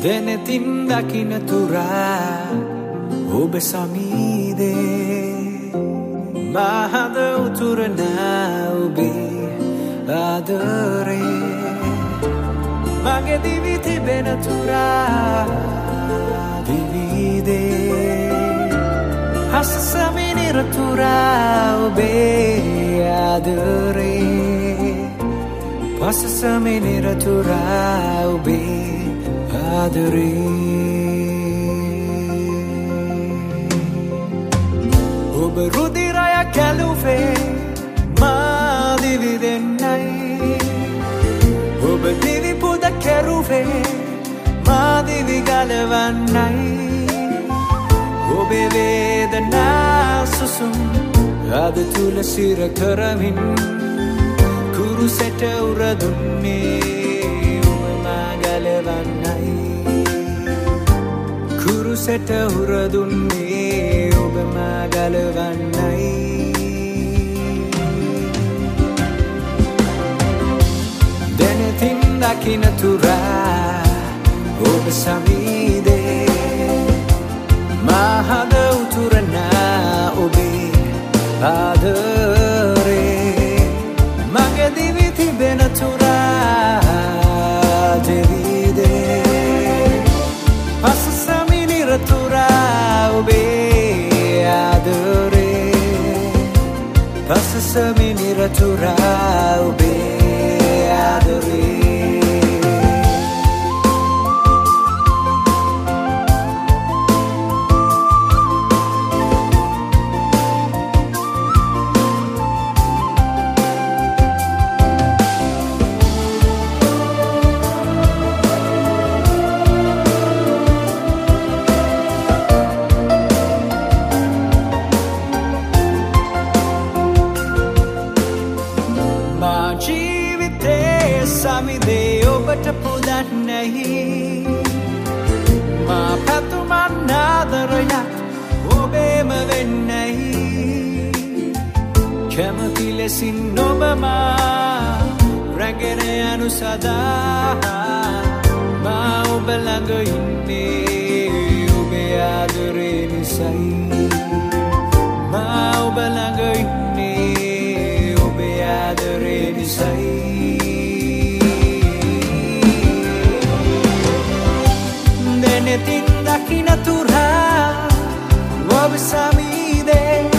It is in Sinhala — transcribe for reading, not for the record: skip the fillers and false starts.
දෙනෙතින් දකින තුරා ඔබ සමීදේ මහද උතුරන ඔබේ ආදරේ මගේ දිවි තිබෙන තුරා දිවිදේ හස සමිනිර තුරා ඔබේ ආදරේ පස සමිනිර තුරා ඔබේ ඔබ රුධිරය කැලුවේ මා දිවි දෙන්නයි ඔබ දිවි පුද කෙරුවේ මා දිවි ගලවන්නයි ඔබේ වේදනා සුසුම් අද තුල සිර කරමින් කුරුසෙට උරදුන්නේ කුරුසෙට උරදුන්නේ ඔබ මා ගලවන්නයි දෙනෙතින් දකින තුරා ඔබ සමීදේ මහද උතුරන ඔබේ ආදරේ මගේ දිවි තිබෙන තුරා ඔබේ ආදරේ පස සමිනිර තුරා ඔබේ ආදරේ සමිදේ ඔබට පුදත් නැහි මා පැතුමන් ආදරයක් ඔබේම වෙන්නැහි කැමති ලෙසින් ඔබ මා රැගෙන යනු සදා මා ඔබ ළඟ ඉන්නේ ඔබේ ආදරේ නිසයි මා ඔබ ළඟ ඉන්නේ ඔබේ ආදරේ නිසයි දෙනෙතින් දකින තුරා ඔබ සමීදේ